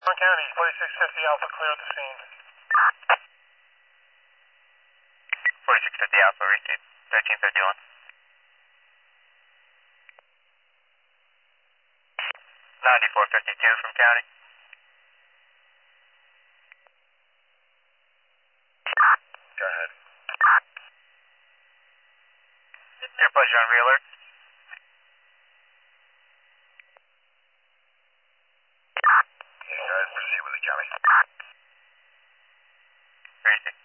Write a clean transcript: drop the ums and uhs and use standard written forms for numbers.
County, 4650 Alpha, clear the scene. 4650 Alpha, received 1351. 9452 from County. Go ahead. Your pleasure on re-alert. Yeah, go ahead and proceed with the county. Received.